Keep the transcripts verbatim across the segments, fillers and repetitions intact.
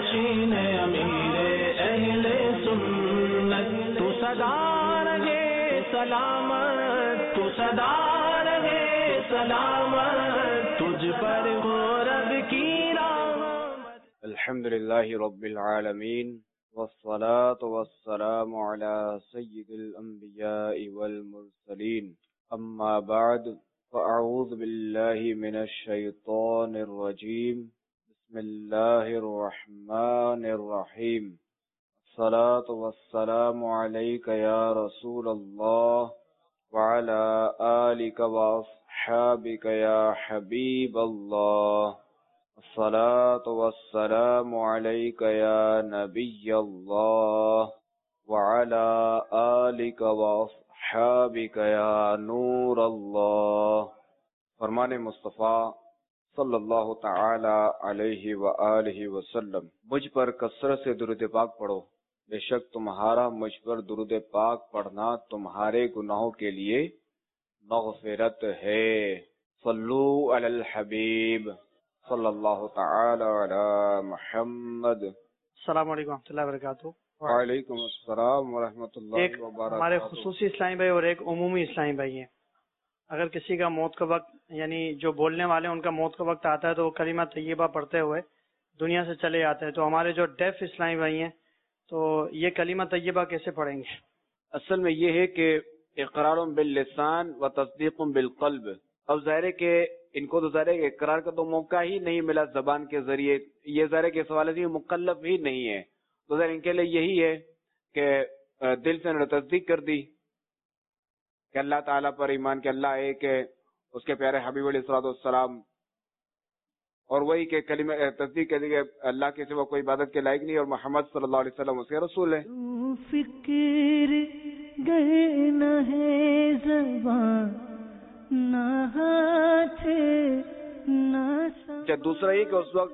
نشین امیر اہل سنت، تو سدا رہے سلامت، تو سدا رہے سلامت، تجھ پر ہو رب کی رحمت۔ الحمدللہ رب العالمین، والصلاة والسلام على سید الانبیاء والمرسلین، اما بعد فاعوذ باللہ من الشیطان الرجیم، بسم اللہ الرحمن الرحیم، الصلاة والسلام علیک یا رسول اللہ وعلى آلک واصحابک یا حبیب اللہ، الصلاة والسلام علیک یا نبی اللہ وعلى آلک واصحابک یا نور اللہ۔ فرمان مصطفیٰ صلی اللہ تعالی علیہ وآلہ وسلم، مجھ پر کثرت سے درود پاک پڑھو، بے شک تمہارا مجھ پر درود پاک پڑھنا تمہارے گناہوں کے لیے مغفرت ہے۔ صلو علی الحبیب صلی اللہ تعالی علی محمد۔ السلام علیکم ورحمۃ اللہ وبرکاتہ۔ وعلیکم السلام ورحمۃ اللہ ایک وبرکاتہ۔ ہمارے خصوصی اسلامی بھائی اور ایک عمومی اسلامی بھائی ہیں، اگر کسی کا موت کا وقت، یعنی جو بولنے والے ہیں ان کا موت کا وقت آتا ہے تو وہ کلمہ طیبہ پڑھتے ہوئے دنیا سے چلے جاتے ہیں، تو ہمارے جو ڈیف اسلامی بھائی ہیں تو یہ کلمہ طیبہ کیسے پڑھیں گے؟ اصل میں یہ ہے کہ اقرار باللسان و تصدیق بالقلب۔ اب ظاہر ہے کہ ان کو تو ظاہر ہے کہ اقرار کا تو موقع ہی نہیں ملا زبان کے ذریعے، یہ ظاہر ہے کہ اس حوالے سے مکلف ہی نہیں ہے، تو ظاہر ان کے لیے یہی ہے کہ دل سے انہوں نے تصدیق کر دی کہ اللہ تعالیٰ پر ایمان کہ اللہ ایک ہے، اس کے پیارے حبیب علیہ الصلوۃ والسلام، اور وہی کہ کلمہ تصدیق کر دی کہ اللہ کے سوا کوئی عبادت کے لائق نہیں اور محمد صلی اللہ علیہ وسلم اس کے رسول ہے۔ فکر گئے نہ ہے زبان نہ ہاتھ نہ اچھا، دوسرا یہ کہ اس وقت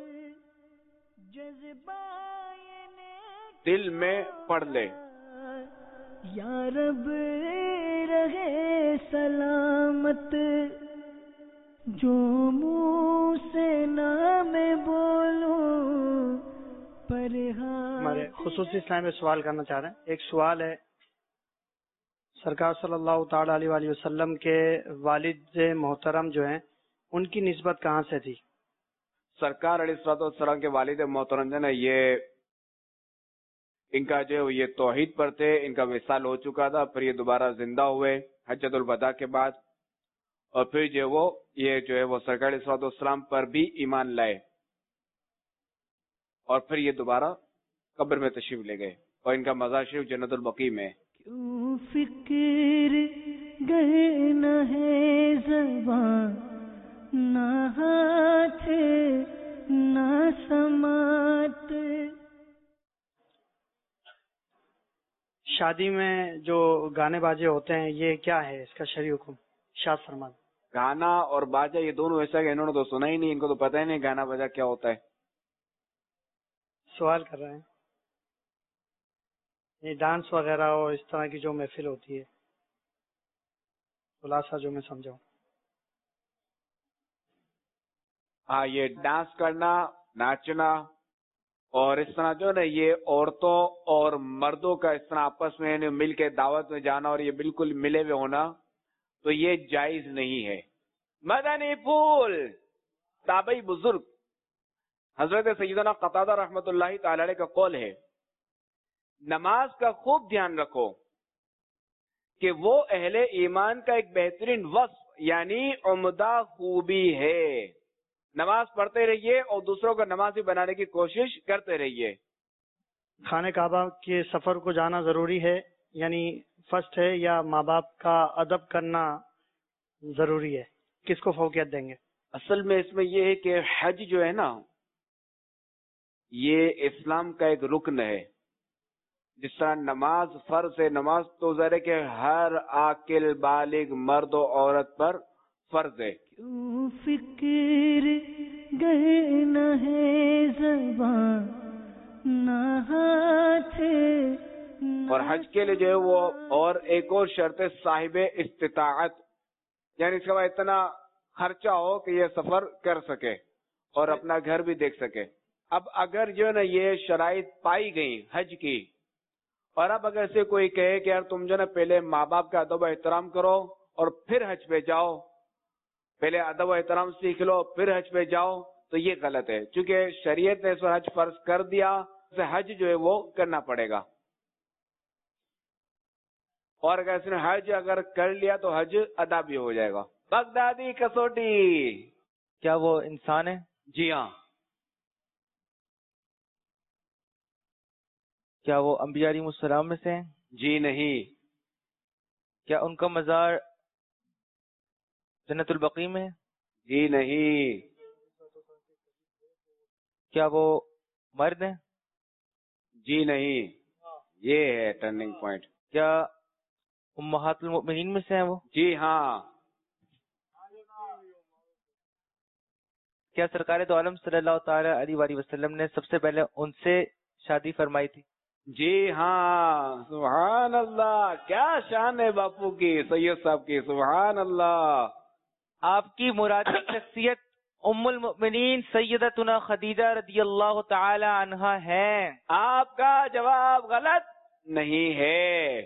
دل میں پڑھ لے یا رب رہے سلامت، جو منہ سے نام بولوں پر ہمارے خصوصی اسلام میں سوال کرنا چاہ رہے ہیں۔ ایک سوال ہے، سرکار صلی اللہ تعالی علیہ وآلہ وسلم کے والد محترم جو ہیں ان کی نسبت کہاں سے تھی؟ سرکار علیہ الصلوۃ والسلام کے والد محترم جو ہے نا، یہ ان کا جو یہ توحید پر تھے، ان کا وصال ہو چکا تھا، پھر یہ دوبارہ زندہ ہوئے حجۃ الوداع کے بعد، اور پھر جو وہ یہ جو ہے وہ سرکار علیہ الصلوۃ والسلام پر بھی ایمان لائے، اور پھر یہ دوبارہ قبر میں تشریف لے گئے، اور ان کا مزار شریف جنت البقیع میں۔ کیوں فکر گئے نہ ہے زبان نہ ہاتھ نہ سماعت۔ شادی میں جو گانے باجے ہوتے ہیں یہ کیا ہے، اس کا شرعی حکم ارشاد فرمائیں۔ گانا اور باجا یہ دونوں ایسا کہ انہوں نے تو سنا ہی نہیں، ان کو تو پتہ ہی نہیں گانا باجا کیا ہوتا ہے۔ سوال کر رہے ہیں یہ ڈانس وغیرہ اور اس طرح کی جو محفل ہوتی ہے، خلاصہ جو میں سمجھاؤں۔ ہاں، یہ ڈانس کرنا، ناچنا، اور اس طرح جو ہے نا یہ عورتوں اور مردوں کا اس طرح آپس میں مل کے دعوت میں جانا اور یہ بالکل ملے ہوئے ہونا، تو یہ جائز نہیں ہے۔ مدنی پھول تابعی بزرگ حضرت سیدنا قتادہ رحمۃ اللہ تعالی علیہ کا قول ہے، نماز کا خوب دھیان رکھو کہ وہ اہل ایمان کا ایک بہترین وصف یعنی عمدہ خوبی ہے۔ نماز پڑھتے رہیے اور دوسروں کو نمازی بنانے کی کوشش کرتے رہیے۔ خانہ کعبہ کے سفر کو جانا ضروری ہے، یعنی فرسٹ ہے، یا ماں باپ کا ادب کرنا ضروری ہے؟ کس کو فوقیت دیں گے؟ اصل میں اس میں یہ ہے کہ حج جو ہے نا یہ اسلام کا ایک رکن ہے، جس طرح نماز فرض ہے، نماز تو ظاہر ہے کہ ہر عاقل بالغ مرد و عورت پر فرض ہے۔ کیوں فکر گئے نہ ہے زبان نہ ہاتھ۔ اور حج کے لیے جو ہے وہ اور ایک اور شرط ہے صاحب استطاعت، یعنی اس کے بعد اتنا خرچہ ہو کہ یہ سفر کر سکے اور اپنا گھر بھی دیکھ سکے۔ اب اگر جو ہے نا یہ شرائط پائی گئی حج کی، اور اب اگر سے کوئی کہے کہ یار تم جو نا پہلے ماں باپ کا ادب و احترام کرو اور پھر حج پہ جاؤ، پہلے ادب و احترام سیکھ لو پھر حج پہ جاؤ، تو یہ غلط ہے، چونکہ شریعت نے اس پر حج فرض کر دیا، اسے حج جو ہے وہ کرنا پڑے گا، اور اگر اس نے حج اگر کر لیا تو حج ادا بھی ہو جائے گا۔ بغدادی کسوٹی، کیا وہ انسان ہے؟ جی ہاں۔ کیا وہ انبیاء علیہ السلام میں سے ہیں؟ جی نہیں۔ کیا ان کا مزار جنت البقیع میں ہے؟ جی نہیں۔ کیا وہ مرد ہیں؟ جی نہیں۔ یہ ہے ٹرننگ پوائنٹ۔ کیا امہات المؤمنین میں سے ہیں وہ؟ جی ہاں۔ کیا سرکار دو عالم صلی اللہ تعالی علیہ وآلہ وسلم نے سب سے پہلے ان سے شادی فرمائی تھی؟ جی ہاں۔ سبحان اللہ، کیا شان ہے باپو کی، سید صاحب کی، سبحان اللہ۔ آپ کی مرادی شخصیت ام المؤمنین سیدتنا خدیجہ رضی اللہ تعالی عنہا ہے۔ آپ کا جواب غلط نہیں ہے۔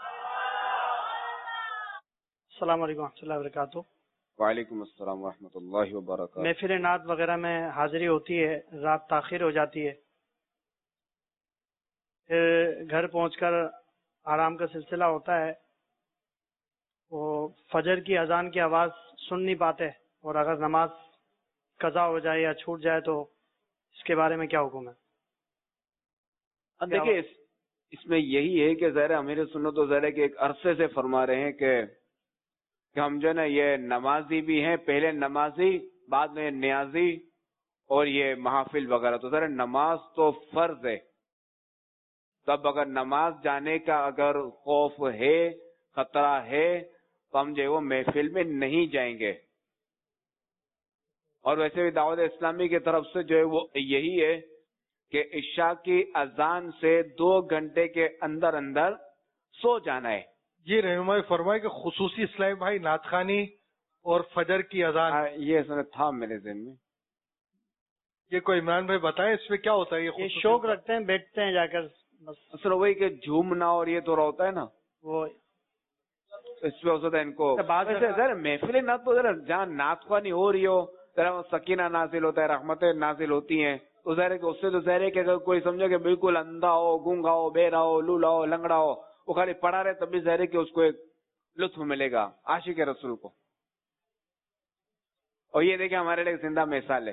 السلام علیکم و رحمۃ اللہ وبرکاتہ۔ وعلیکم السلام ورحمۃ اللہ وبرکاتہ۔ محفل نعت وغیرہ میں حاضری ہوتی ہے، رات تاخیر ہو جاتی ہے، پھر گھر پہنچ کر آرام کا سلسلہ ہوتا ہے، وہ فجر کی اذان کی آواز سن نہیں پاتے، اور اگر نماز قضا ہو جائے یا چھوٹ جائے تو اس کے بارے میں کیا حکم ہے؟ دیکھیے اس, اس میں یہی ہے کہ ظاہر امیر سنت و ظاہر کہ ایک عرصے سے فرما رہے ہیں کہ کہ ہم جو ہے نا یہ نمازی بھی ہیں، پہلے نمازی بعد میں نیازی، اور یہ محافل وغیرہ، تو ذرا نماز تو فرض ہے، تب اگر نماز جانے کا اگر خوف ہے، خطرہ ہے، تو ہم جو ہے وہ محفل میں نہیں جائیں گے۔ اور ویسے بھی دعوت اسلامی کی طرف سے جو ہے وہ یہی ہے کہ عشاء کی اذان سے دو گھنٹے کے اندر اندر سو جانا ہے۔ جی رہنمائی فرمائے کہ خصوصی اسلامی بھائی نعت خوانی اور فجر کی اذان، یہ تھا میرے ذہن میں، یہ کوئی عمران بھائی بتائیں اس میں کیا ہوتا ہے؟ یہ شوق رکھتے ہیں، بیٹھتے ہیں جا کر، بس اصل وہی کہ جھومنا اور یہ تو ہوتا ہے نا، وہ اس پہ ہوتا ہے ان کو محفل نعت تو ذرا جہاں نعت خوانی ہو رہی ہو، ذرا سکینہ نازل ہوتا ہے، رحمتیں نازل ہوتی ہیں، تو ظاہر ہے کہ اس سے تو ظاہر ہے کہ اگر کوئی سمجھے کہ بالکل اندھا ہو، گونگا ہو، بہرا ہو، لولا ہو، لنگڑا ہو، وہ خالی پڑھا رہے تب بھی ظاہر ہے کہ اس کو ایک لطف ملے گا عاشق رسول کو۔ اور یہ دیکھیں ہمارے لیے زندہ مثال ہے۔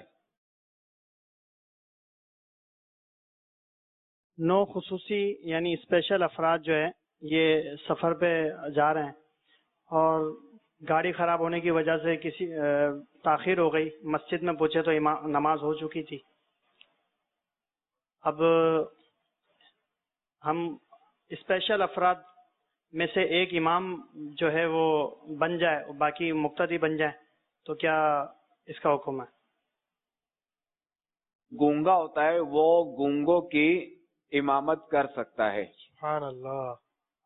نو خصوصی یعنی اسپیشل افراد جو ہے یہ سفر پہ جا رہے ہیں، اور گاڑی خراب ہونے کی وجہ سے کسی تاخیر ہو گئی، مسجد میں پہنچے تو نماز ہو چکی تھی۔ اب ہم اسپیشل افراد میں سے ایک امام جو ہے وہ بن جائے، باقی مقتدی بن جائے، تو کیا اس کا حکم ہے؟ گونگا ہوتا ہے وہ گونگوں کی امامت کر سکتا ہے۔ سبحان اللہ۔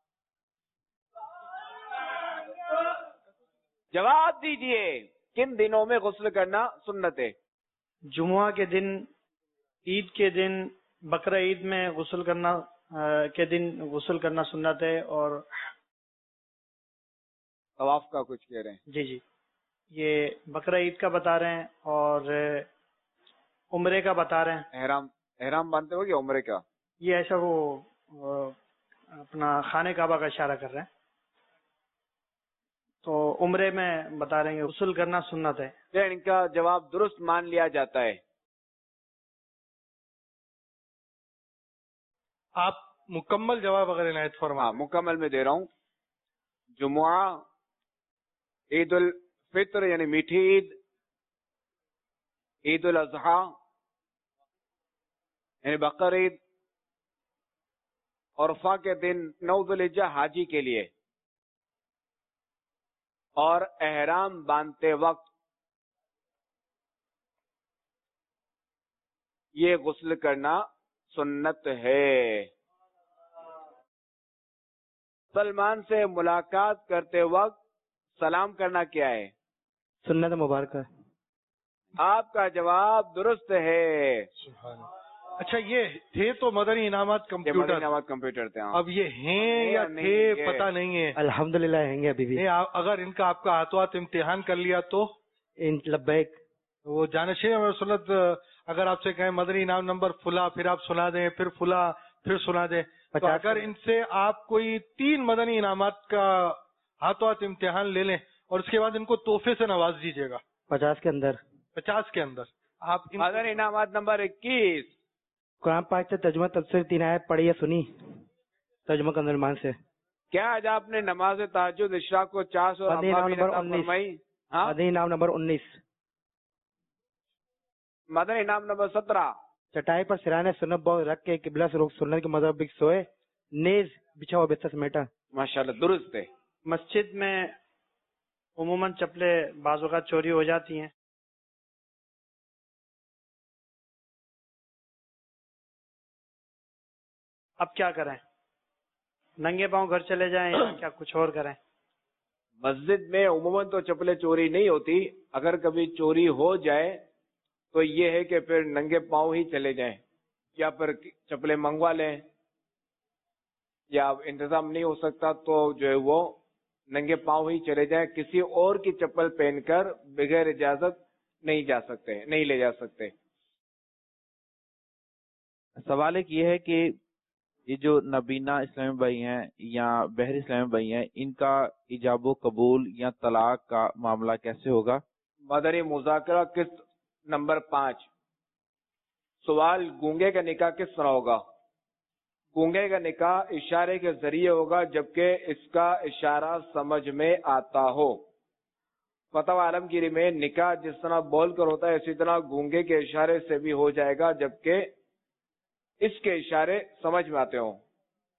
جواب دیجئے، کن دنوں میں غسل کرنا سنت ہے؟ جمعہ کے دن، عید کے دن، بقرہ عید میں غسل کرنا کے دن غسل کرنا سنت ہے، اور طواف کا کچھ کہہ رہے ہیں؟ جی جی یہ بقرہ عید کا بتا رہے ہیں، اور عمرے کا بتا رہے ہیں۔ احرام احرام باندھتے ہو گیا عمرے کا؟ یہ ایسا وہ اپنا خانہ کعبہ کا اشارہ کر رہے ہیں، تو عمرے میں بتا رہے ہیں غسل کرنا سنت ہے۔ ان کا جواب درست مان لیا جاتا ہے۔ آپ مکمل جواب اگر عنایت فرمائیں۔ ہاں مکمل میں دے رہا ہوں۔ جمعہ، عید الفطر یعنی میٹھی عید، عید الاضحیٰ یعنی بقر عید، عرفہ کے دن نو ذوالحجہ حاجی کے لیے، اور احرام باندھتے وقت یہ غسل کرنا سنت ہے۔ سلمان سے ملاقات کرتے وقت سلام کرنا کیا ہے؟ سنت مبارکہ۔ آپ کا جواب درست ہے۔ سبحان اللہ۔ اچھا یہ تھے تو مدنی انعامات یہ مدنی کمپیوٹر، انعامات کمپیوٹر تھے. ہاں اب یہ ہیں یا نہیں، تھے یہ- پتہ نہیں ہے. الحمدللہ ہیں گے ابھی بھی. نہیں، آ- اگر ان کا آپ کا ہاتھوں ہاتھ امتحان کر لیا تو ان لبیک. وہ جانشین رسولت اگر آپ سے کہیں مدنی انعام نمبر فلا، پھر آپ سنا دیں، پھر فلا، پھر سنا دیں، تو پچاس اگر ان سے آپ کوئی تین مدنی انعامات کا ہاتھوں ہاتھ امتحان لے لیں اور اس کے بعد ان کو تحفے سے نواز دیجیے گا پچاس کے اندر. پچاس کے اندر. آپ ان مدنی انعامات نمبر اکیس. قرآن پاک سے ترجمہ تفسیر تین آیت پڑھی ہے سنی ترجمہ کا نرمان سے. کیا آج آپ نے نماز تہجد اشراق کو چار سو مدنی انعام نمبر انیس. فرمائی؟ ہاں مدنی انعام نمبر انیس. مدنی انعام نمبر سترہ. چٹائی پر سرانے سنت بو رکھ کے قبلہ سے رخ سنت کے مطابق سوئے، نیز بچھا ہوا بستر سمیٹا. ماشاءاللہ درست ہے. مسجد میں عموماً چپلیں بعض اوقات چوری ہو جاتی ہیں، اب کیا کریں؟ ننگے پاؤں گھر چلے جائیں یا کیا کچھ اور کریں؟ مسجد میں عموماً تو چپلیں چوری نہیں ہوتی، اگر کبھی چوری ہو جائے تو یہ ہے کہ پھر ننگے پاؤں ہی چلے جائیں، یا پھر چپلیں منگوا لیں، یا انتظام نہیں ہو سکتا تو جو ہے وہ ننگے پاؤں ہی چلے جائیں. کسی اور کی چپل پہن کر بغیر اجازت نہیں جا سکتے، نہیں لے جا سکتے. سوال ایک یہ ہے کہ یہ جو نبینہ اسلامی بھائی ہیں یا بحری اسلامی بھائی ہیں، ان کا ایجاب و قبول یا طلاق کا معاملہ کیسے ہوگا؟ مدنی مذاکرہ قسط نمبر پانچ. سوال، گونگے کا نکاح کس طرح ہوگا؟ گونگے کا نکاح اشارے کے ذریعے ہوگا جبکہ اس کا اشارہ سمجھ میں آتا ہو. فتوی عالمگیری میں نکاح جس طرح بول کر ہوتا ہے اسی طرح گونگے کے اشارے سے بھی ہو جائے گا جبکہ اس کے اشارے سمجھ میں آتے ہوں.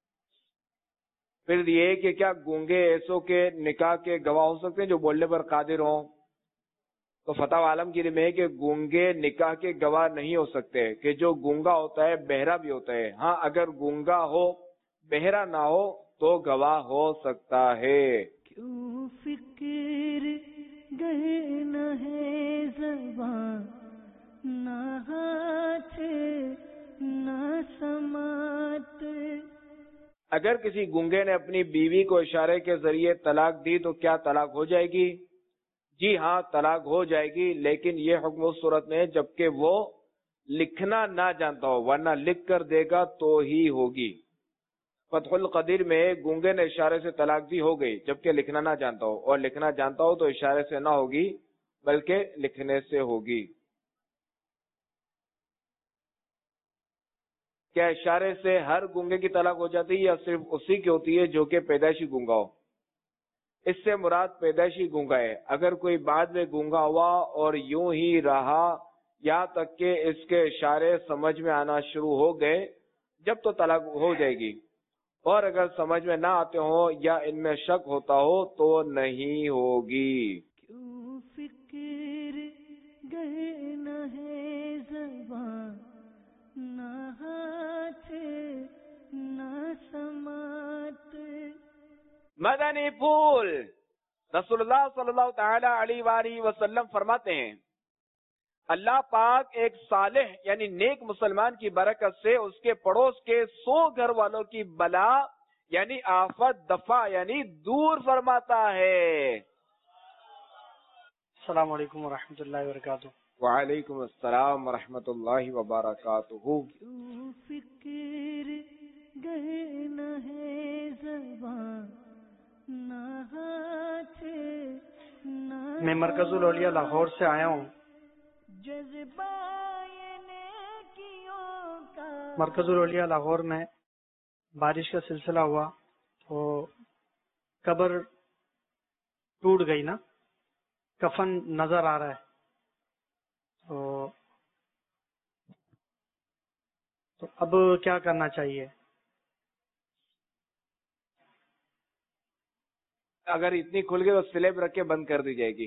پھر یہ کہ کیا گونگے ایسوں کے نکاح کے گواہ ہو سکتے ہیں جو بولنے پر قادر ہوں؟ تو فتوی عالمگیری میں ہے کہ گونگے نکاح کے گواہ نہیں ہو سکتے، کہ جو گونگا ہوتا ہے بہرا بھی ہوتا ہے. ہاں اگر گونگا ہو بہرا نہ ہو تو گواہ ہو سکتا ہے. کیوں فکر گئے نہ ہے زبان، نہ ہاتھ نہ سماعت. اگر کسی گونگے نے اپنی بیوی کو اشارے کے ذریعے طلاق دی تو کیا طلاق ہو جائے گی؟ جی ہاں طلاق ہو جائے گی، لیکن یہ حکم اس صورت میں ہے جبکہ وہ لکھنا نہ جانتا ہو، ورنہ لکھ کر دے گا تو ہی ہوگی. فتح القدیر میں گونگے نے اشارے سے طلاق دی ہو گئی جبکہ لکھنا نہ جانتا ہو، اور لکھنا جانتا ہو تو اشارے سے نہ ہوگی بلکہ لکھنے سے ہوگی. کیا اشارے سے ہر گونگے کی طلاق ہو جاتی ہے یا صرف اسی کی ہوتی ہے جو کہ پیدائشی گونگا ہو؟ اس سے مراد پیدائشی گونگا ہے. اگر کوئی بعد میں گونگا ہوا اور یوں ہی رہا یہاں تک کہ اس کے اشارے سمجھ میں آنا شروع ہو گئے جب تو طلاق ہو جائے گی، اور اگر سمجھ میں نہ آتے ہوں یا ان میں شک ہوتا ہو تو نہیں ہوگی. کیوں فکر گئے نہ ہے زبان، نہ ہاتھ نہ سماعت. مدنی پھول. رسول اللہ صلی اللہ تعالی علیہ وآلہ وسلم فرماتے ہیں اللہ پاک ایک صالح یعنی نیک مسلمان کی برکت سے اس کے پڑوس کے سو گھر والوں کی بلا یعنی آفت دفع یعنی دور فرماتا ہے. السلام علیکم ورحمۃ اللہ وبرکاتہ. وعلیکم السلام ورحمۃ اللہ وبرکاتہ. کیوں فکر گئے نہ ہے زبان، نہ ہاتھ نہ میں مرکز الاولیاء لاہور سے آیا ہوں. جذبہ نیکیوں کا مرکز الاولیاء لاہور میں بارش کا سلسلہ ہوا تو قبر ٹوٹ گئی نا، کفن نظر آ رہا ہے. تو تو اب کیا کرنا چاہیے؟ اگر اتنی کھل گئی تو سلیب رکھ کے بند کر دی جائے گی.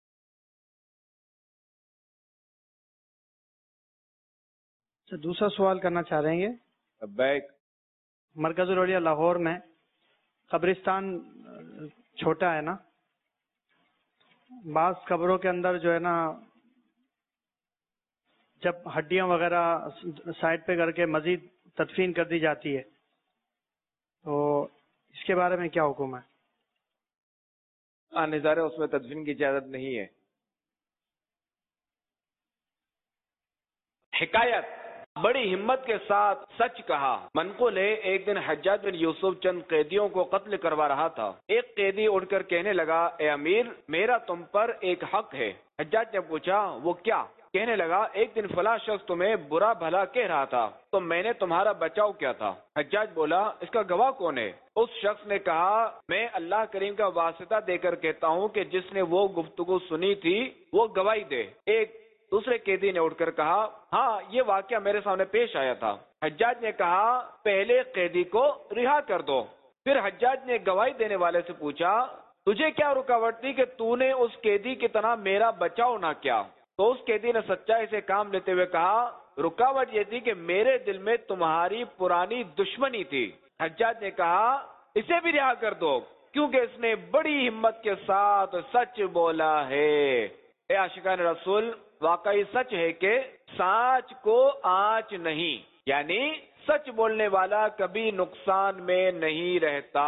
دوسرا سوال کرنا چاہ رہے ہیں. بیک مرکز الاولیاء لاہور میں قبرستان چھوٹا ہے نا، بعض قبروں کے اندر جو ہے نا جب ہڈیاں وغیرہ سائڈ پہ کر کے مزید تدفین کر دی جاتی ہے تو اس کے بارے میں کیا حکم ہے؟ ہاں نظارے اس میں تدفین کی اجازت نہیں ہے. حکایت بڑی ہمت کے ساتھ سچ کہا. منقول ہے ایک دن حجاج بن یوسف چند قیدیوں کو قتل کروا رہا تھا. ایک قیدی اٹھ کر کہنے لگا اے امیر میرا تم پر ایک حق ہے. حجاج نے پوچھا وہ کیا؟ کہنے لگا ایک دن فلاں شخص تمہیں برا بھلا کہہ رہا تھا تو میں نے تمہارا بچاؤ کیا تھا. حجاج بولا اس کا گواہ کون ہے؟ اس شخص نے کہا میں اللہ کریم کا واسطہ دے کر کہتا ہوں کہ جس نے وہ گفتگو سنی تھی وہ گواہی دے. ایک دوسرے قیدی نے اٹھ کر کہا ہاں یہ واقعہ میرے سامنے پیش آیا تھا. حجاج نے کہا پہلے قیدی کو رہا کر دو. پھر حجاج نے گواہی دینے والے سے پوچھا تجھے کیا رکاوٹ تھی کہ تو نے اس قیدی کی طرح میرا بچاؤ نہ کیا؟ تو اس قیدی نے سچائی سے کام لیتے ہوئے کہا رکاوٹ یہ تھی کہ میرے دل میں تمہاری پرانی دشمنی تھی. حجاج نے کہا اسے بھی رہا کر دو کیونکہ اس نے بڑی ہمت کے ساتھ سچ بولا ہے. اے عاشقان رسول واقعی سچ ہے کہ سانچ کو آنچ نہیں، یعنی سچ بولنے والا کبھی نقصان میں نہیں رہتا.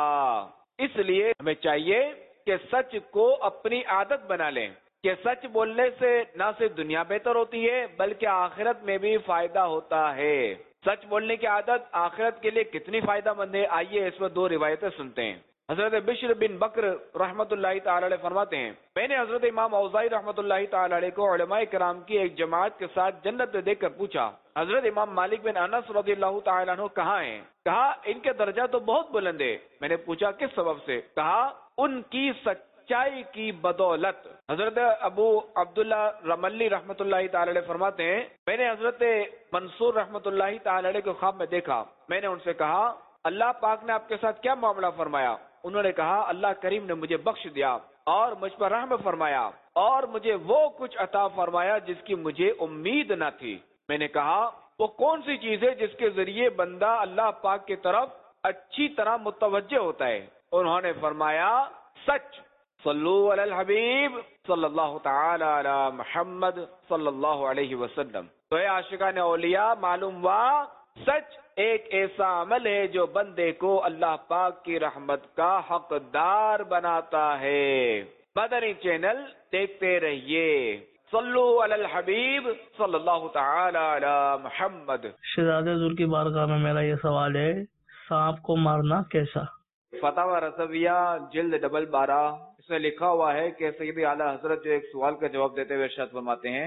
اس لیے ہمیں چاہیے کہ سچ کو اپنی عادت بنا لیں کہ سچ بولنے سے نہ صرف دنیا بہتر ہوتی ہے بلکہ آخرت میں بھی فائدہ ہوتا ہے. سچ بولنے کی عادت آخرت کے لیے کتنی فائدہ مند ہے آئیے اس میں دو روایتیں سنتے ہیں. حضرت بشر بن بکر رحمۃ اللہ تعالی علیہ فرماتے ہیں میں نے حضرت امام اوزاعی رحمۃ اللہ تعالی علیہ کو علماء کرام کی ایک جماعت کے ساتھ جنت میں دیکھ کر پوچھا حضرت امام مالک بن انس رضی اللہ تعالی عنہ کہاں ہیں؟ کہا ان کے درجہ تو بہت بلند ہے. میں نے پوچھا کس سبب سے؟ کہا ان کی سچائی کی بدولت. حضرت ابو عبداللہ رملی رحمۃ اللہ تعالی علیہ فرماتے ہیں میں نے حضرت منصور رحمۃ اللہ تعالی علیہ کو خواب میں دیکھا. میں نے ان سے کہا اللہ پاک نے آپ کے ساتھ کیا معاملہ فرمایا؟ انہوں نے کہا اللہ کریم نے مجھے بخش دیا اور مجھ پر رحم فرمایا اور مجھے وہ کچھ عطا فرمایا جس کی مجھے امید نہ تھی. میں نے کہا وہ کون سی چیز ہے جس کے ذریعے بندہ اللہ پاک کی طرف اچھی طرح متوجہ ہوتا ہے؟ انہوں نے فرمایا سچ. صلو علی الحبیب صلی اللہ تعالی علی محمد صلی اللہ علیہ وسلم. تو اے عاشقان اولیاء معلوم ہوا سچ ایک ایسا عمل ہے جو بندے کو اللہ پاک کی رحمت کا حقدار بناتا ہے. مدنی چینل دیکھتے رہیے. صلو علی الحبیب صلی اللہ تعالی علی محمد. شہزاد حضور کی بارگاہ میں میرا یہ سوال ہے سانپ کو مارنا کیسا؟ فتاوی رضویہ جلد ڈبل بارہ اس میں لکھا ہوا ہے کہ سیدی اعلیٰ حضرت جو ایک سوال کا جواب دیتے ہوئے ارشاد فرماتے ہیں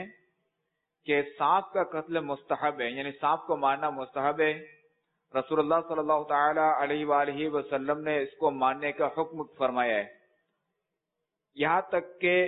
کہ سانپ کا قتل مستحب ہے، یعنی سانپ کو مارنا مستحب ہے. رسول اللہ صلی اللہ تعالی علیہ وآلہ وسلم نے اس کو مارنے کا حکم فرمایا ہے. یہاں تک کہ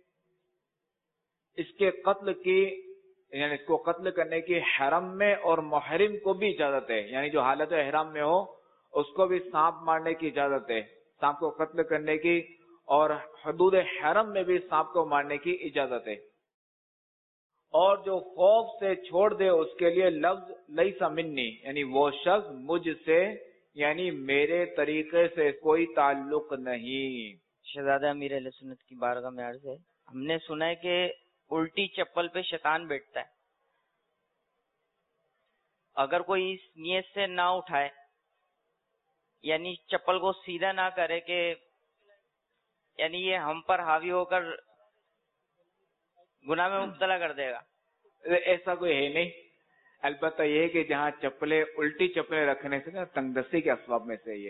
اس کے قتل کی یعنی اس کو قتل کرنے کی حرم میں اور محرم کو بھی اجازت ہے، یعنی جو حالت احرام میں ہو اس کو بھی سانپ مارنے کی اجازت ہے، سانپ کو قتل کرنے کی، اور حدود حرم میں بھی سانپ کو مارنے کی اجازت ہے. اور جو خوف سے چھوڑ دے اس کے لیے لفظ لیسا منی یعنی وہ شخص مجھ سے یعنی میرے طریقے سے کوئی تعلق نہیں. شہزادہ امیر اہل سنت کی بارگاہ میں عرض ہے ہم نے سنا ہے کہ الٹی چپل پہ شیطان بیٹھتا ہے. اگر کوئی اس نیت سے نہ اٹھائے یعنی چپل کو سیدھا نہ کرے کہ یعنی یہ ہم پر حاوی ہو کر گناہ میں مبتلا کر دے گا، ایسا کوئی ہے نہیں. البتہ یہ کہ جہاں چپلیں الٹی چپلیں رکھنے سے نا تنگ دستی کے اسباب میں سے یہ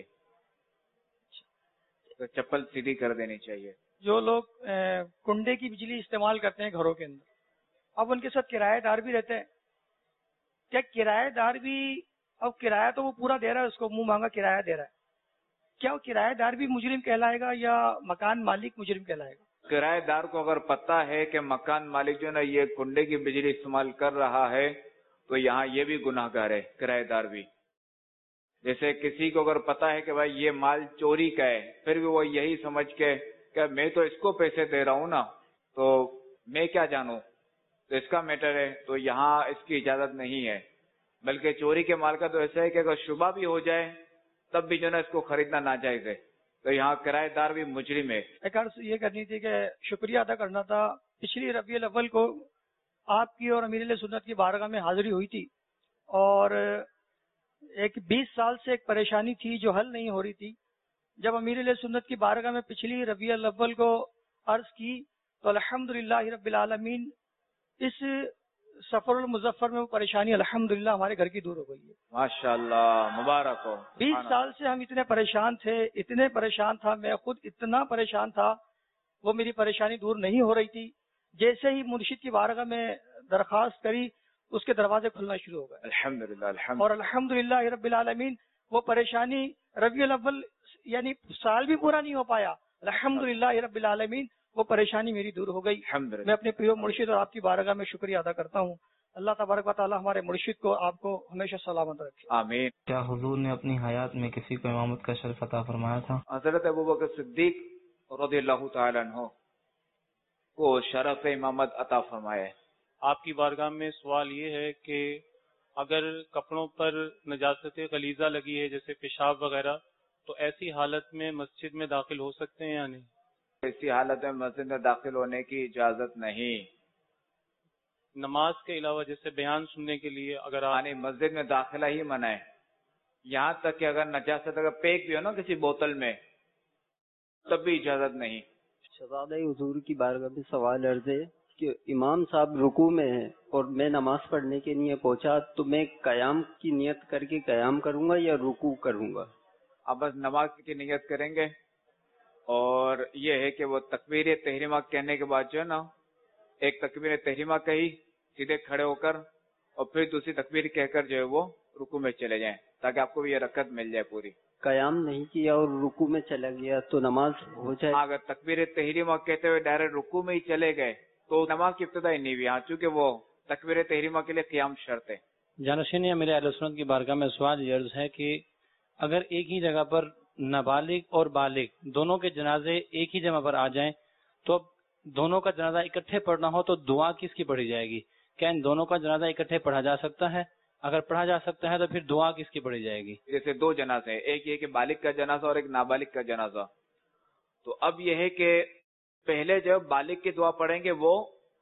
تو چپل سیدھی کر دینی چاہیے. جو لوگ کنڈے کی بجلی استعمال کرتے ہیں گھروں کے اندر، اب ان کے ساتھ کرایہ دار بھی رہتے ہیں، کیا کرایہ دار بھی اب کرایہ تو وہ پورا دے رہا ہے، اس کو منہ مانگا کرایہ دے رہا ہے، کیا وہ کرایہ دار بھی مجرم کہلائے گا یا مکان مالک مجرم کہلائے گا؟ کرایہ دار کو اگر پتہ ہے کہ مکان مالک جو نا یہ کنڈے کی بجلی استعمال کر رہا ہے تو یہاں یہ بھی گناہ گار ہے، کرایہ دار بھی. جیسے کسی کو اگر پتہ ہے کہ بھائی یہ مال چوری کا ہے پھر بھی وہ یہی سمجھ کے کہ میں تو اس کو پیسے دے رہا ہوں نا تو میں کیا جانوں، تو اس کا میٹر ہے، تو یہاں اس کی اجازت نہیں ہے. بلکہ چوری کے مال کا تو ایسا ہے کہ اگر شبہ بھی ہو جائے تب بھی جو نا اس کو خریدنا ناجائز ہے، تو یہاں کرایہ دار بھی مجرم ہے. ایک عرض یہ کرنی تھی کہ شکریہ ادا کرنا تھا، پچھلی ربیع الاول کو آپ کی اور امیر علیہ سنت کی بارگاہ میں حاضری ہوئی تھی، اور ایک بیس سال سے ایک پریشانی تھی جو حل نہیں ہو رہی تھی. جب امیر علیہ سنت کی بارگاہ میں پچھلی ربیع الاول کو عرض کی تو الحمدللہ رب العالمین اس سفر المظفر میں وہ پریشانی الحمدللہ ہمارے گھر کی دور ہو گئی ہے. ماشاءاللہ، مبارک ہو. بیس سال سے ہم اتنے پریشان تھے، اتنے پریشان تھا، میں خود اتنا پریشان تھا، وہ میری پریشانی دور نہیں ہو رہی تھی. جیسے ہی مرشد کی بارگاہ میں درخواست کری اس کے دروازے کھلنا شروع ہو گئے. الحمدللہ الحمد اور الحمدللہ رب العالمین وہ پریشانی ربیع الاول یعنی سال بھی پورا نہیں ہو پایا، الحمدللہ رب العالمین وہ پریشانی میری دور ہو گئی. الحمدللہ. میں اپنے پیرو مرشد اور آپ کی بارگاہ میں شکریہ ادا کرتا ہوں. اللہ تبارک و تعالی ہمارے مرشد کو آپ کو ہمیشہ سلامت رکھے. آمین. کیا حضور نے اپنی حیات میں کسی کو امامت کا شرف عطا فرمایا تھا؟ حضرت ابوبکر صدیق رضی اللہ تعالی عنہ کو شرف امامت عطا فرمایا ہے. آپ کی بارگاہ میں سوال یہ ہے کہ اگر کپڑوں پر نجاست غلیظہ لگی ہے جیسے پیشاب وغیرہ، تو ایسی حالت میں مسجد میں داخل ہو سکتے ہیں یا نہیں؟ ایسی حالت میں مسجد میں داخل ہونے کی اجازت نہیں. نماز کے علاوہ جیسے بیان سننے کے لیے اگر آپ یعنی مسجد میں داخلہ ہی منع ہے، یہاں تک کہ اگر نجاست اگر پیک بھی ہو نا کسی بوتل میں تب بھی اجازت نہیں. شہزاد حضور کی بارگاہ میں سوال عرض ہے کہ امام صاحب رکوع میں ہیں اور میں نماز پڑھنے کے لیے پہنچا تو میں قیام کی نیت کر کے قیام کروں گا یا رکوع کروں گا؟ اب بس نماز کی نیت کریں گے، اور یہ ہے کہ وہ تکبیر تحریمہ کہنے کے بعد جو ہے نا ایک تکبیر تحریمہ کہی سیدھے کھڑے ہو کر اور پھر دوسری تکبیر کہہ کر جو ہے وہ رکوع میں چلے جائیں تاکہ آپ کو بھی یہ رکعت مل جائے پوری. قیام نہیں کیا اور رکوع میں چلا گیا تو نماز ہو جائے؟ اگر تکبیر تحریمہ کہتے ہوئے ڈائریکٹ رکوع میں ہی چلے گئے تو نماز کی ابتدا ہی نہیں ہوئی، ہاں چونکہ وہ تکبیر تحریمہ کے لیے قیام شرط ہے. جانشین یا میرے اہل سنت کی بارگاہ میں سوال یہ عرض ہے کہ اگر ایک ہی جگہ پر نابالغ اور بالغ دونوں کے جنازے ایک ہی جگہ پر آ جائیں تو اب دونوں کا جنازہ اکٹھے پڑھنا ہو تو دعا کس کی پڑھی جائے گی؟ کیا ان دونوں کا جنازہ اکٹھے پڑھا جا سکتا ہے؟ اگر پڑھا جا سکتا ہے تو پھر دعا کس کی پڑھی جائے گی؟ جیسے دو جنازے ہیں، ایک یہ کہ بالغ کا جنازہ اور ایک نابالغ کا جنازہ، تو اب یہ ہے کہ پہلے جب بالغ کی دعا پڑھیں گے وہ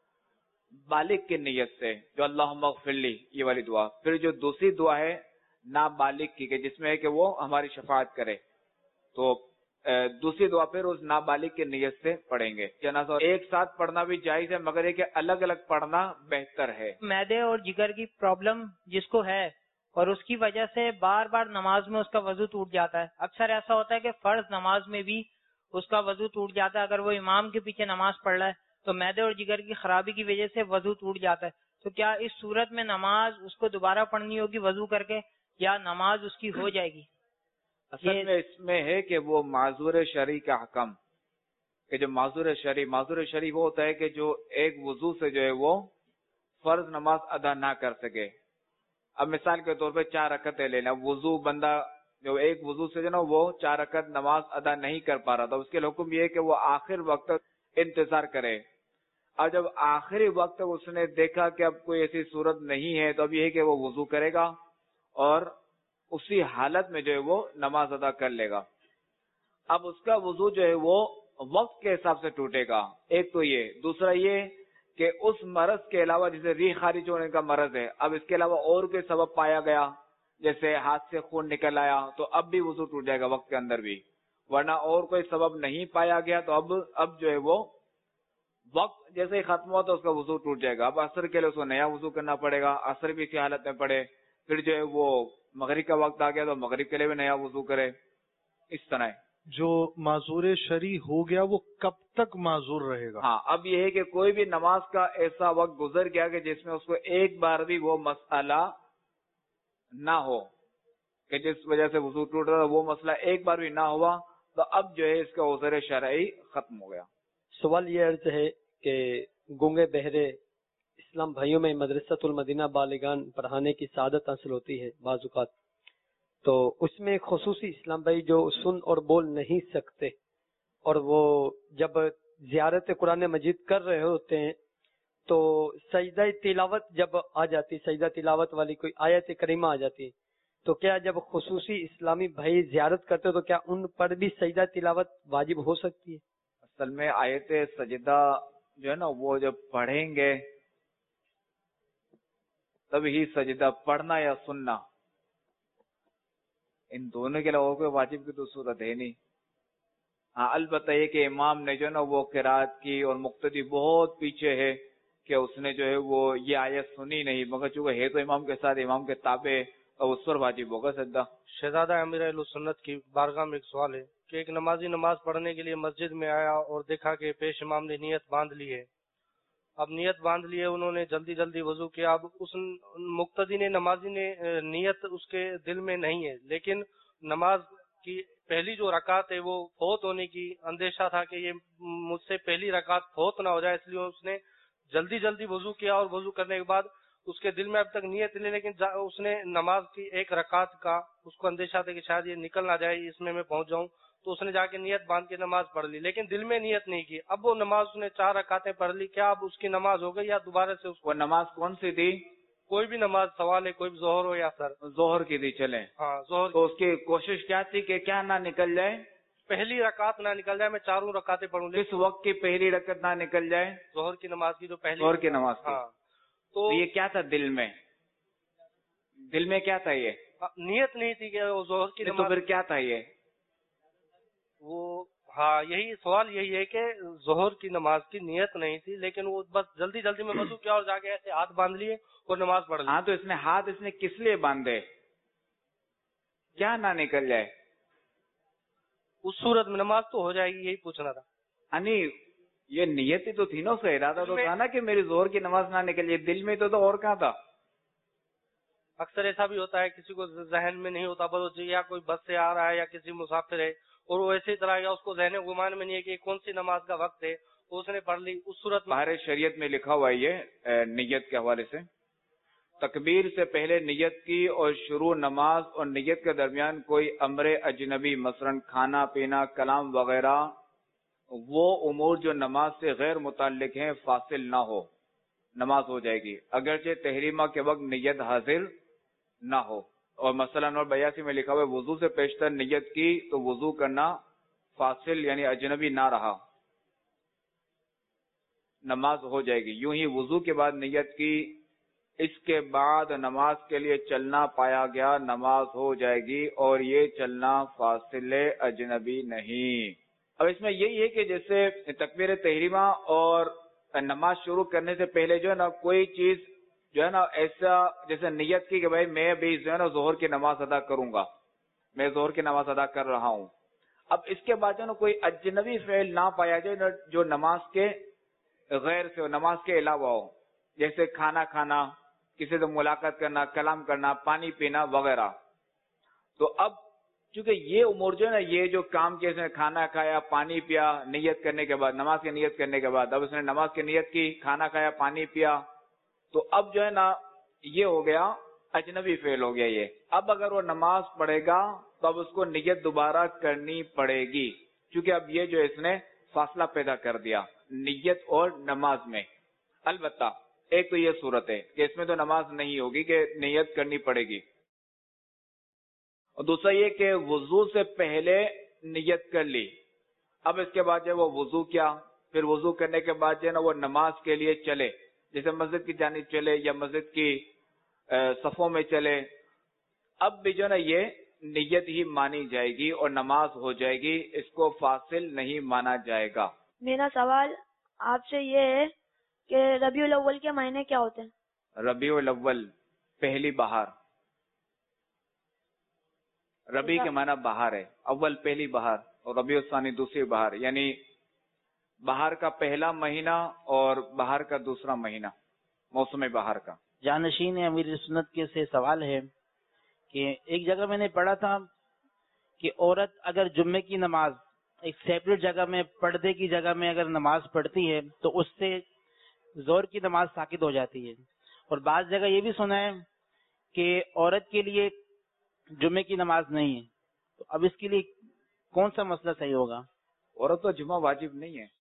بالغ کی نیت سے جو اللہم اغفر لی یہ والی دعا، پھر جو دوسری دعا ہے نابالغ کی کہ جس میں ہے کہ وہ ہماری شفاعت کرے، تو دوسری دعا پھر اس نابالغ کی نیت سے پڑھیں گے. جنازہ ایک ساتھ پڑھنا بھی جائز ہے مگر یہ کہ الگ الگ پڑھنا بہتر ہے. معدے اور جگر کی پرابلم جس کو ہے اور اس کی وجہ سے بار بار نماز میں اس کا وضو ٹوٹ جاتا ہے، اکثر ایسا ہوتا ہے کہ فرض نماز میں بھی اس کا وضو ٹوٹ جاتا ہے، اگر وہ امام کے پیچھے نماز پڑھ رہا ہے تو معدے اور جگر کی خرابی کی وجہ سے وضو ٹوٹ جاتا ہے، تو کیا اس صورت میں نماز اس کو دوبارہ پڑھنی ہوگی وضو کر کے یا نماز اس کی ہو جائے گی؟ اصل میں اس میں ہے کہ وہ معذور شرعی کا حکم کہ جو معذور شرعی معذور شرعی وہ ہوتا ہے کہ جو ایک وضو سے جو ہے وہ فرض نماز ادا نہ کر سکے. اب مثال کے طور پہ چار رکعتیں لے لیں، وضو بندہ جو ایک وضو سے جو نا وہ چار رکعت نماز ادا نہیں کر پا رہا تھا، اس کے حکم یہ ہے کہ وہ آخر وقت تک انتظار کرے. اب جب آخری وقت تک اس نے دیکھا کہ اب کوئی ایسی صورت نہیں ہے تو اب یہ ہے کہ وہ وضو کرے گا اور اسی حالت میں جو ہے وہ نماز ادا کر لے گا. اب اس کا وضو جو ہے وہ وقت کے حساب سے ٹوٹے گا. ایک تو یہ، دوسرا یہ کہ اس مرض کے علاوہ جسے ریح خارج ہونے کا مرض ہے، اب اس کے علاوہ اور کوئی سبب پایا گیا جیسے ہاتھ سے خون نکل آیا تو اب بھی وضو ٹوٹ جائے گا وقت کے اندر بھی، ورنہ اور کوئی سبب نہیں پایا گیا تو اب اب جو ہے وہ وقت جیسے ہی ختم ہوا تو اس کا وضو ٹوٹ جائے گا. اب عصر کے لیے اس کو نیا وضو کرنا پڑے گا، عصر بھی اسی حالت میں پڑے، پھر جو ہے وہ مغرب کا وقت آ گیا تو مغرب کے لیے بھی نیا وضو کرے. اس طرح ہے. جو معذور شرعی ہو گیا وہ کب تک معذور رہے گا؟ ہاں اب یہ ہے کہ کوئی بھی نماز کا ایسا وقت گزر گیا کہ جس میں اس کو ایک بار بھی وہ مسئلہ نہ ہو کہ جس وجہ سے وضو ٹوٹ رہا وہ مسئلہ ایک بار بھی نہ ہوا تو اب جو ہے اس کا عذر شرعی ختم ہو گیا. سوال یہ عرض ہے کہ گونگے بہرے اسلام بھائیوں میں مدرسۃ المدینہ بالغان پڑھانے کی سعادت حاصل ہوتی ہے بعض اوقات، تو اس میں خصوصی اسلام بھائی جو سن اور بول نہیں سکتے اور وہ جب زیارت قرآن مجید کر رہے ہوتے ہیں تو سجدہ تلاوت جب آ جاتی، سجدہ تلاوت والی کوئی آیت کریمہ آ جاتی، تو کیا جب خصوصی اسلامی بھائی زیارت کرتے تو کیا ان پر بھی سجدہ تلاوت واجب ہو سکتی ہے؟ اصل میں آیت سجدہ جو ہے نا وہ جب پڑھیں گے تبھی سجدہ پڑھنا یا سننا، ان دونوں کے علاوہ کوئی واجب کی تو صورت ہے نہیں. ہاں البتہ یہ کہ امام نے جو نا وہ قرات کی اور مقتدی بہت پیچھے ہے کہ اس نے جو ہے وہ یہ آیت سنی نہیں، مگر چونکہ ہے تو امام کے ساتھ، امام کے تابع، اور اس پر واجب ہوگا سجدہ. شہزادہ امیر اہل سنت کی بارگاہ میں ایک سوال ہے کہ ایک نمازی نماز پڑھنے کے لیے مسجد میں آیا اور دیکھا کہ پیش امام نے نیت باندھ لی ہے. اب نیت باندھ لی ہے، انہوں نے جلدی جلدی وضو کیا. اب اس مقتدی نے نمازی نے نیت اس کے دل میں نہیں ہے، لیکن نماز کی پہلی جو رکعت ہے وہ فوت ہونے کی اندیشہ تھا کہ یہ مجھ سے پہلی رکعت فوت نہ ہو جائے، اس لیے اس نے جلدی جلدی وضو کیا اور وضو کرنے کے بعد اس کے دل میں اب تک نیت نہیں، لیکن اس نے نماز کی ایک رکعت کا اس کو اندیشہ تھا کہ شاید یہ نکل نہ جائے، اس میں میں پہنچ جاؤں، تو اس نے جا کے نیت باندھ کے نماز پڑھ لی، لیکن دل میں نیت نہیں کی. اب وہ نماز اس نے چار رکعتیں پڑھ لی، کیا اب اس کی نماز ہو گئی یا دوبارہ سے اس کو؟ وہ نماز کون سی تھی؟ کوئی بھی نماز، سوال ہے، کوئی بھی ظہر ہو یا سر. ظہر کی تھی. چلیں ہاں ظہر. تو اس کی کوشش کیا تھی کہ کیا نہ نکل جائے؟ پہلی رکعت نہ نکل جائے، میں چاروں رکعتیں پڑھوں. کس وقت کی پہلی رکعت نہ نکل جائے؟ ظہر کی نماز کی جو پہلی ظہر کی نماز کی. ہاں تو یہ کیا تھا دل میں؟ دل میں کیا تھا؟ یہ نیت نہیں تھی کہ وہ ظہر کی نماز. تو پھر کیا تھا یہ؟ وہ ہاں یہی سوال یہی ہے کہ ظہر کی نماز کی نیت نہیں تھی، لیکن وہ بس جلدی جلدی میں وضو کیا اور جا کے ایسے ہاتھ باندھ لیے اور نماز پڑھ لی. ہاں تو اس نے ہاتھ اس نے کس لیے باندھے؟ کیا نہ نکل جائے؟ اس صورت میں نماز تو ہو جائے گی، یہی پوچھنا تھا. یعنی یہ نیت ہی تو تھی نا، اس کا ارادہ تو تھا نا کہ میری ظہر کی نماز نہ نکل جائے. دل میں تو تو اور کہاں تھا؟ اکثر ایسا بھی ہوتا ہے کسی کو ذہن میں نہیں ہوتا، بس یا کوئی بس سے آ رہا ہے یا کسی مسافر ہے اور وہ ایسی طرح یا اس کو ذہن گمان میں نہیں ہے کہ کون سی نماز کا وقت ہے، اس نے پڑھ لی. اس صورت میں باہر شریعت میں لکھا ہوا یہ نیت کے حوالے سے، تکبیر سے پہلے نیت کی اور شروع نماز اور نیت کے درمیان کوئی امر اجنبی مثلا کھانا پینا کلام وغیرہ، وہ امور جو نماز سے غیر متعلق ہیں فاصل نہ ہو، نماز ہو جائے گی اگرچہ تحریمہ کے وقت نیت حاضر نہ ہو. اور مثلا اور بیاسی میں لکھا ہوا ہے وضو سے پیشتر نیت کی تو وضو کرنا فاصل یعنی اجنبی نہ رہا، نماز ہو جائے گی. یوں ہی وضو کے بعد نیت کی، اس کے بعد نماز کے لیے چلنا پایا گیا، نماز ہو جائے گی اور یہ چلنا فاصل اجنبی نہیں. اب اس میں یہی ہے کہ جیسے تکبیر تحریمہ اور نماز شروع کرنے سے پہلے جو ہے نا کوئی چیز جو ہے نا ایسا جیسے نیت کی کہ بھائی میں بھی جو ہے نا ظہر کی نماز ادا کروں گا، میں ظہر کی نماز ادا کر رہا ہوں. اب اس کے بعد جو ہے نا کوئی اجنبی فعل نہ پایا جائے جو نماز کے غیر سے ہو، نماز کے علاوہ ہو، جیسے کھانا کھانا، کسی سے ملاقات کرنا، کلام کرنا، پانی پینا وغیرہ. تو اب چونکہ یہ امور جو ہے نا یہ جو کام کیے، اس نے کھانا کھایا، پانی پیا نیت کرنے کے بعد، نماز کی نیت کرنے کے بعد، اب اس نے نماز کی نیت کی، کھانا کھایا، پانی پیا، تو اب جو ہے نا یہ ہو گیا اجنبی فعل ہو گیا یہ. اب اگر وہ نماز پڑھے گا تو اب اس کو نیت دوبارہ کرنی پڑے گی، کیونکہ اب یہ جو اس نے فاصلہ پیدا کر دیا نیت اور نماز میں. البتہ ایک تو یہ صورت ہے کہ اس میں تو نماز نہیں ہوگی کہ نیت کرنی پڑے گی، اور دوسرا یہ کہ وضو سے پہلے نیت کر لی، اب اس کے بعد جو وہ وضو کیا، پھر وضو کرنے کے بعد جو ہے نا وہ نماز کے لیے چلے، جیسے مسجد کی جانب چلے یا مسجد کی صفوں میں چلے، اب بھی جو ہے نا یہ نیت ہی مانی جائے گی اور نماز ہو جائے گی، اس کو فاصل نہیں مانا جائے گا. میرا سوال آپ سے یہ ہے کہ ربیع الاول کے مہینے کیا ہوتے ہیں؟ ربیع الاول پہلی بہار، ربیع کے معنی بہار ہے، اول پہلی بہار اور ربیع الثانی دوسری بہار، یعنی بہار کا پہلا مہینہ اور بہار کا دوسرا مہینہ، موسم بہار کا. جانشین امیر سنت کے سے سوال ہے کہ ایک جگہ میں نے پڑھا تھا کہ عورت اگر جمعے کی نماز ایک سیپریٹ جگہ میں پردے کی جگہ میں اگر نماز پڑھتی ہے تو اس سے ظہر کی نماز ساقط ہو جاتی ہے، اور بعض جگہ یہ بھی سنا ہے کہ عورت کے لیے جمعے کی نماز نہیں ہے. تو اب اس کے لیے کون سا مسئلہ صحیح ہوگا؟ عورت تو جمعہ واجب نہیں ہے.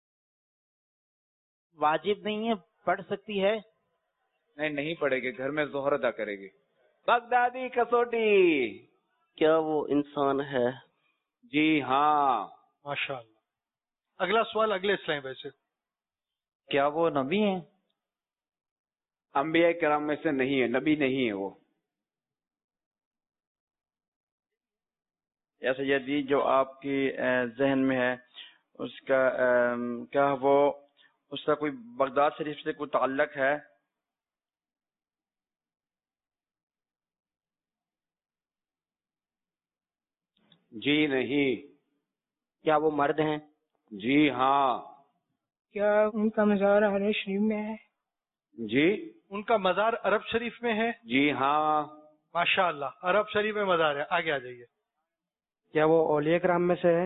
واجب نہیں ہے، پڑھ سکتی ہے؟ نہیں نہیں پڑھے گی، گھر میں ظہر ادا کرے گی. بغدادی کسوٹی، کیا وہ انسان ہے؟ جی ہاں. ماشاء اللہ. اگلا سوال اگلے اسلام بھائی سے. کیا وہ نبی ہیں؟ انبیاء کرام میں سے نہیں ہے، نبی نہیں ہے وہ. یا سیدی جو آپ کی ذہن میں ہے اس کا کیا وہ اس کا کوئی بغداد شریف سے کوئی تعلق ہے؟ جی نہیں. کیا وہ مرد ہیں؟ جی ہاں. کیا ان کا مزار حرم شریف میں ہے؟ جی. ان کا مزار عرب شریف میں ہے؟ جی ہاں. ماشاء اللہ، عرب شریف میں مزار ہے. آگے آ جائیے. کیا وہ اولیاء کرام میں سے ہے؟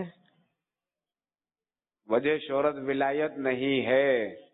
وجہ شہرت ولایت نہیں ہے.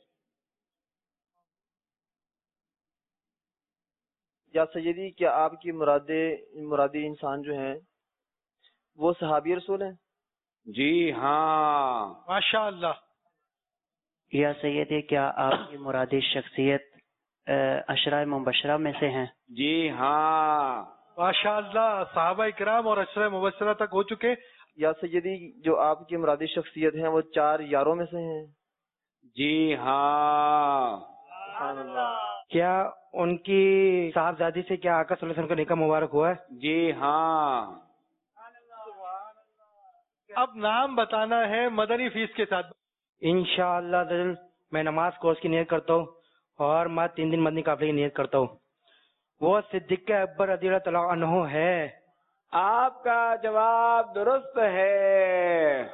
یا سیدی کیا آپ کی مرادے مرادی انسان جو ہیں وہ صحابی رسول ہیں؟ جی ہاں. ماشاء اللہ. یا سیدی کیا آپ کی مرادی شخصیت عشرہ مبشرہ میں سے ہیں؟ جی ہاں. ماشاء اللہ، صحابہ کرام اور عشرہ مبشرہ تک ہو چکے. یا سیدی جو آپ کی مرادی شخصیت ہیں وہ چار یاروں میں سے ہیں؟ جی ہاں. سبحان اللہ. کیا ان کی صاحبزادی سے کیا آقا صلی اللہ علیہ وسلم کا نکاح مبارک ہوا ہے؟ جی ہاں. اب نام بتانا ہے مدنی فیس کے ساتھ. انشاءاللہ دل میں نماز کورس کی نیت کرتا ہوں اور میں تین دن مدنی قافلے کی نیت کرتا ہوں. وہ صدیق اکبر رضی اللہ تعالیٰ عنہ ہے. آپ کا جواب درست ہے.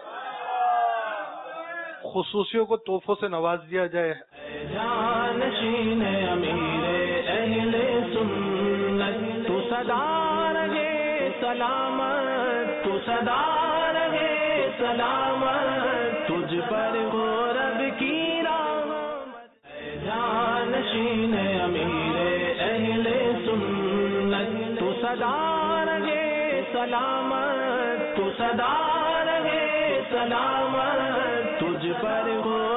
خصوصیوں کو تحفوں سے نواز دیا جائے. جانشین امیر اہل سنت تو صدا رہے سلامت، تو صدا رہے سلامت، تجھ پر ہو رب کی رحمت. جانشین امیر اہل سنت تو صدا رہے سلامت، تو صدا رہے سلامت، تجھ پر ہو